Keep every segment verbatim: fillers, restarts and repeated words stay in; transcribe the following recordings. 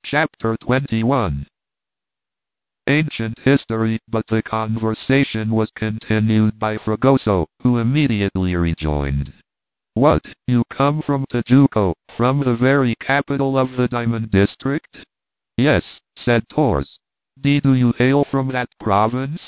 Chapter twenty-one. Ancient history, but the conversation was continued by Fragoso, who immediately rejoined. What, you come from Tijuco, from the very capital of the Diamond District? Yes, said Torres. D do you hail from that province?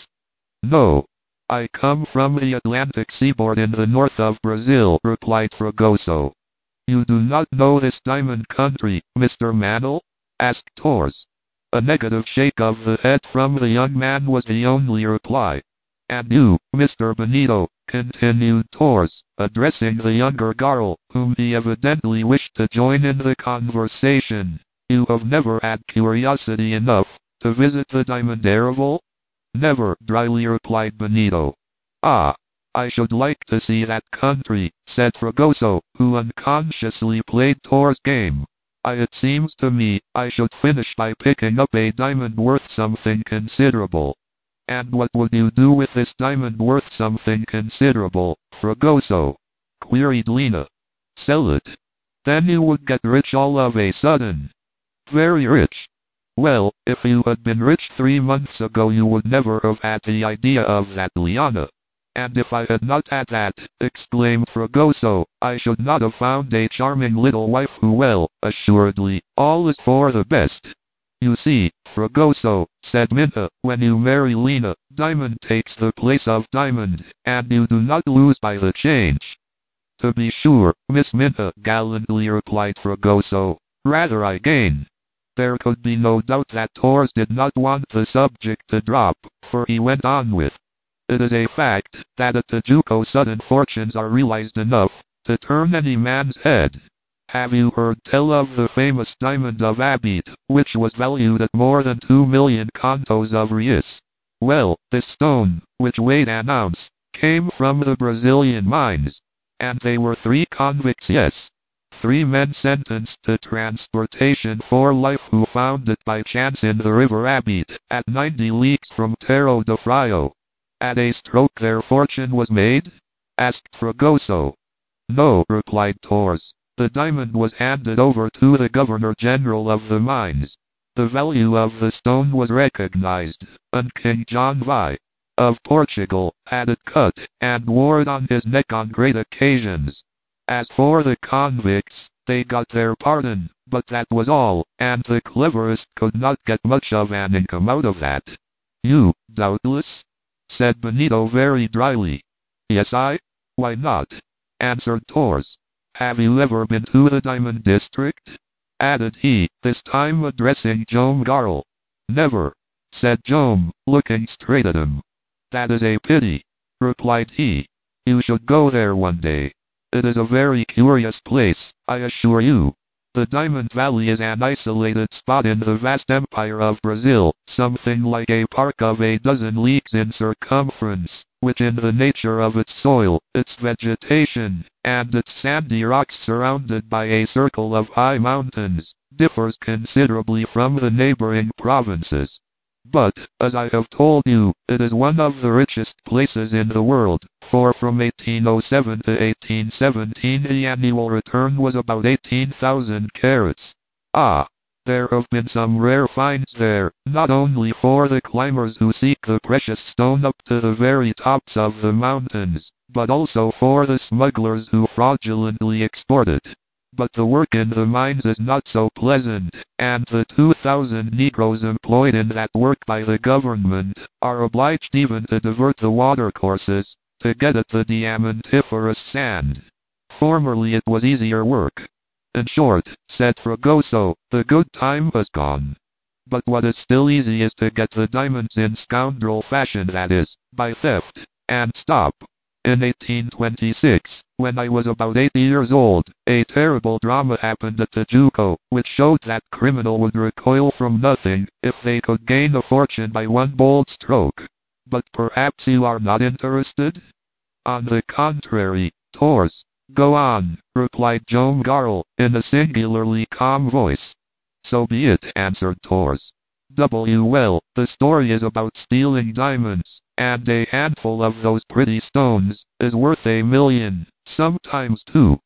No. I come from the Atlantic seaboard in the north of Brazil, replied Fragoso. You do not know this diamond country, Mister Mantle? Asked Torres. A negative shake of the head from the young man was the only reply. And you, Mister Benito, continued Torres, addressing the younger girl, whom he evidently wished to join in the conversation. You have never had curiosity enough to visit the Diamond Arrival? Never, dryly replied Benito. Ah, I should like to see that country, said Fragoso, who unconsciously played Torres' game. I, it seems to me, I should finish by picking up a diamond worth something considerable. And what would you do with this diamond worth something considerable, Fragoso? Queried Lena. Sell it. Then you would get rich all of a sudden. Very rich. Well, if you had been rich three months ago you would never have had the idea of that liana. And if I had not had that, exclaimed Fragoso, I should not have found a charming little wife who, well, assuredly, all is for the best. You see, Fragoso, said Minta, when you marry Lena, diamond takes the place of diamond, and you do not lose by the change. To be sure, Miss Minta, gallantly replied Fragoso, rather I gain. There could be no doubt that Torres did not want the subject to drop, for he went on with, it is a fact that at Tijuco sudden fortunes are realized enough to turn any man's head. Have you heard tell of the famous diamond of Abate, which was valued at more than two million contos of reis? Well, this stone, which weighed an ounce, came from the Brazilian mines. And they were three convicts, yes. Three men sentenced to transportation for life who found it by chance in the river Abate, at ninety leagues from Terro do Frio. At a stroke their fortune was made? Asked Fragoso. No, replied Torres. The diamond was handed over to the Governor-General of the mines. The value of the stone was recognized, and King John I of Portugal had it cut and wore it on his neck on great occasions. As for the convicts, they got their pardon, but that was all, and the cleverest could not get much of an income out of that. You, doubtless? Said Benito very dryly. Yes, I? Why not? Answered Torres. Have you ever been to the Diamond District? Added he, this time addressing Joam Garral. Never, said Joam, looking straight at him. That is a pity, replied he. You should go there one day. It is a very curious place, I assure you. The Diamond Valley is an isolated spot in the vast empire of Brazil, something like a park of a dozen leagues in circumference, which in the nature of its soil, its vegetation, and its sandy rocks surrounded by a circle of high mountains, differs considerably from the neighboring provinces. But, as I have told you, it is one of the richest places in the world, for from eighteen oh seven to eighteen seventeen the annual return was about eighteen thousand carats. Ah! There have been some rare finds there, not only for the climbers who seek the precious stone up to the very tops of the mountains, but also for the smugglers who fraudulently export it. But the work in the mines is not so pleasant, and the two thousand Negroes employed in that work by the government are obliged even to divert the watercourses to get at the diamantiferous sand. Formerly it was easier work. In short, said Fragoso, the good time has gone. But what is still easy is to get the diamonds in scoundrel fashion, that is, by theft. And stop. In eighteen twenty-six, when I was about eight years old, a terrible drama happened at Tijuco, which showed that criminal would recoil from nothing if they could gain a fortune by one bold stroke. But perhaps you are not interested? On the contrary, Torres. Go on, replied Joam Garral, in a singularly calm voice. So be it, answered Torres. W. Well, the story is about stealing diamonds, and a handful of those pretty stones is worth a million, sometimes two.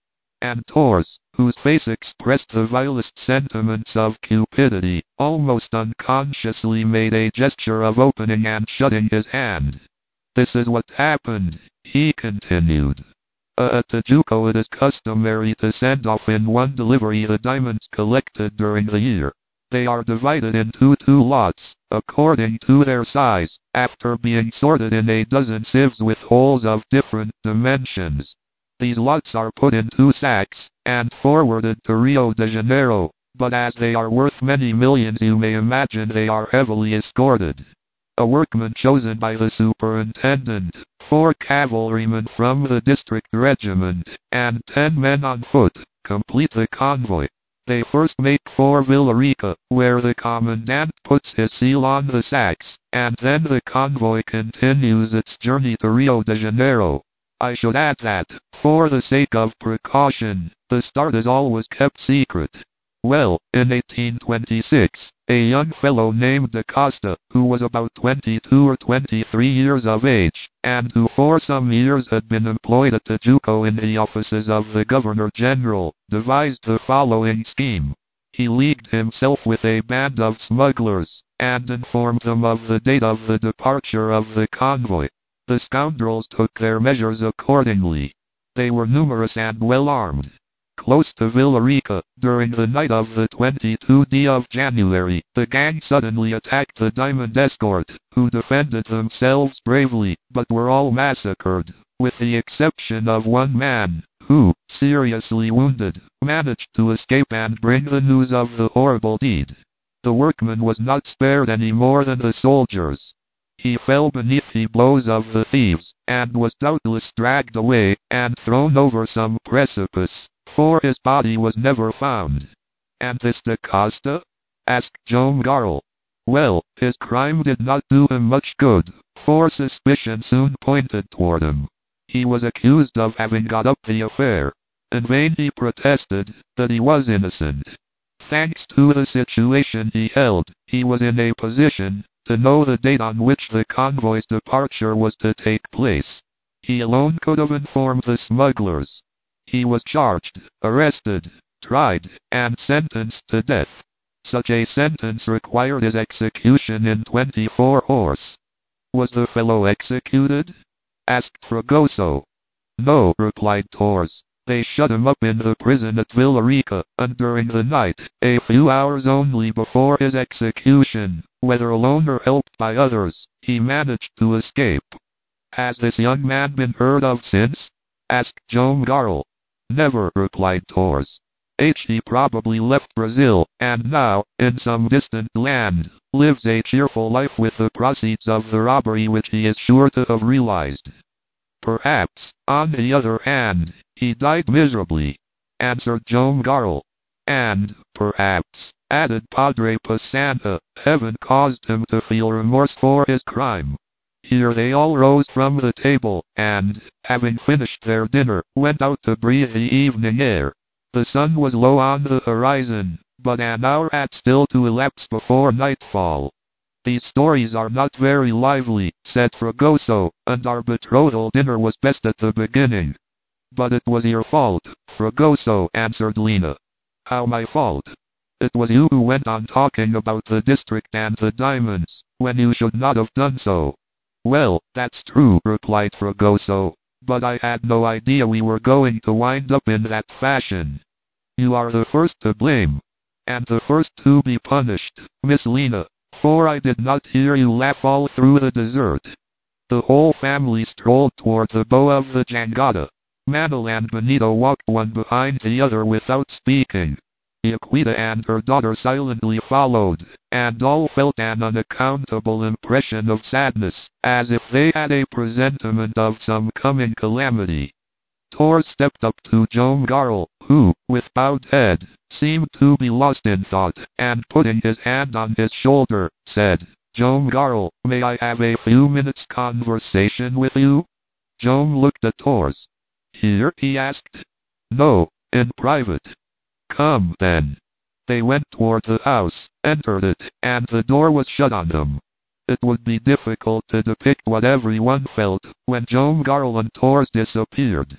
and Tors, whose face expressed the vilest sentiments of cupidity, almost unconsciously made a gesture of opening and shutting his hand. "This is what happened," he continued. Uh, at Tijuco it is customary to send off in one delivery the diamonds collected during the year. They are divided into two lots, according to their size, after being sorted in a dozen sieves with holes of different dimensions. These lots are put in two sacks, and forwarded to Rio de Janeiro, but as they are worth many millions you may imagine they are heavily escorted. A workman chosen by the superintendent, four cavalrymen from the district regiment, and ten men on foot, complete the convoy. They first make for Villarica, where the commandant puts his seal on the sacks, and then the convoy continues its journey to Rio de Janeiro. I should add that, for the sake of precaution, the start is always kept secret. Well, in eighteen twenty-six, a young fellow named Da Costa, who was about twenty-two or twenty-three years of age, and who for some years had been employed at Tijuco in the offices of the Governor-General, devised the following scheme. He leagued himself with a band of smugglers, and informed them of the date of the departure of the convoy. The scoundrels took their measures accordingly. They were numerous and well armed. Close to Villarica, during the night of the twenty-second of January, the gang suddenly attacked the diamond escort, who defended themselves bravely, but were all massacred, with the exception of one man, who, seriously wounded, managed to escape and bring the news of the horrible deed. The workman was not spared any more than the soldiers. He fell beneath the blows of the thieves, and was doubtless dragged away, and thrown over some precipice, for his body was never found. "And this Da Costa?" asked Joam Garral. "Well, his crime did not do him much good, for suspicion soon pointed toward him. He was accused of having got up the affair. In vain he protested that he was innocent. Thanks to the situation he held, he was in a position to know the date on which the convoy's departure was to take place. He alone could have informed the smugglers. He was charged, arrested, tried, and sentenced to death. Such a sentence required his execution in twenty-four hours." "Was the fellow executed?" asked Fragoso. "No," replied Tors. "They shut him up in the prison at Villarica, and during the night, a few hours only before his execution, whether alone or helped by others, he managed to escape." "Has this young man been heard of since?" asked Joam Garral. "Never," replied Tors. H. He probably left Brazil, and now, in some distant land, lives a cheerful life with the proceeds of the robbery which he is sure to have realized. "Perhaps, on the other hand, he died miserably," answered Joam Garral. "And, perhaps," added Padre Passanha, "heaven caused him to feel remorse for his crime." Here they all rose from the table, and, having finished their dinner, went out to breathe the evening air. The sun was low on the horizon, but an hour had still to elapse before nightfall. "These stories are not very lively," said Fragoso, "and our betrothal dinner was best at the beginning." "But it was your fault, Fragoso," answered Lena. "How my fault?" "It was you who went on talking about the district and the diamonds, when you should not have done so." "Well, that's true," replied Fragoso, "but I had no idea we were going to wind up in that fashion." "You are the first to blame, and the first to be punished, Miss Lena, for I did not hear you laugh all through the dessert." The whole family strolled toward the bow of the jangada. Manuel and Benito walked one behind the other without speaking. Yaquita and her daughter silently followed, and all felt an unaccountable impression of sadness, as if they had a presentiment of some coming calamity. Tors stepped up to Joam Garral, who, with bowed head, seemed to be lost in thought, and putting his hand on his shoulder, said, "Joam Garral, may I have a few minutes' conversation with you?" Joam looked at Tors. "Here?" he asked. "No, in private." "Come, then." They went toward the house, entered it, and the door was shut on them. It would be difficult to depict what everyone felt when Joam Garral and Tors disappeared.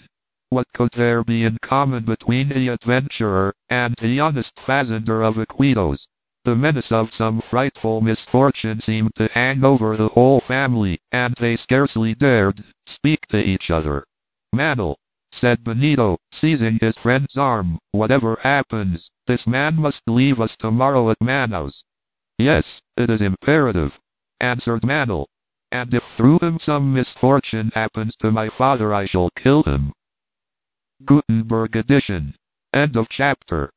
What could there be in common between the adventurer and the honest fazender of Iquitos? The menace of some frightful misfortune seemed to hang over the whole family, and they scarcely dared speak to each other. "Manuel," said Benito, seizing his friend's arm, "whatever happens, this man must leave us tomorrow at Manaus." "Yes, it is imperative," answered Manuel. "And if through him some misfortune happens to my father, I shall kill him." Gutenberg edition. End of chapter.